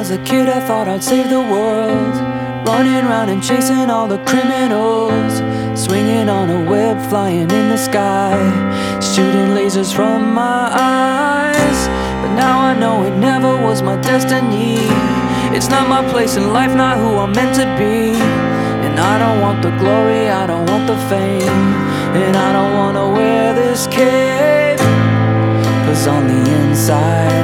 was a kid, I thought I'd save the world, running around and chasing all the criminals, swinging on a web, flying in the sky, shooting lasers from my eyes. But now I know it never was my destiny. It's not my place in life, not who I'm meant to be. And I don't want the glory, I don't want the fame, and I don't wanna wear this cape, 'cause on the inside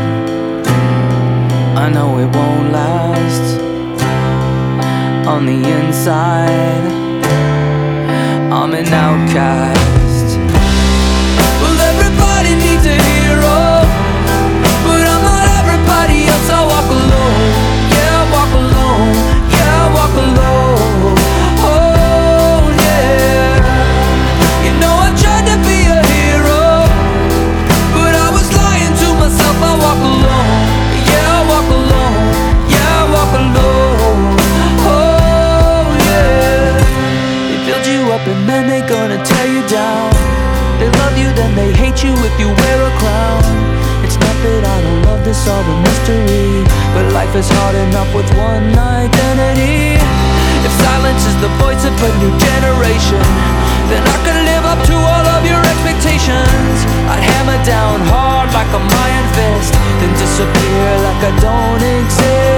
I know it won't last. On the inside I'm an outcast. Well, everybody needs a hero, but I'm not everybody else. I walk alone, yeah, I walk alone, yeah, I walk alone. Oh yeah, you know I tried to be a hero, but I was lying to myself. I walk alone, yeah, I walk alone, yeah, I walk alone. Oh yeah, they build you up and then they gonna tear you down. They love you, then they hate you if you wear a crown. It's not that I don't love this, all the mystery, but life is hard enough with one identity. If silence is the voice of a new generation, then I could live up to all of your expectations. I'd hammer down hard like a iron fist, then disappear like I don't exist.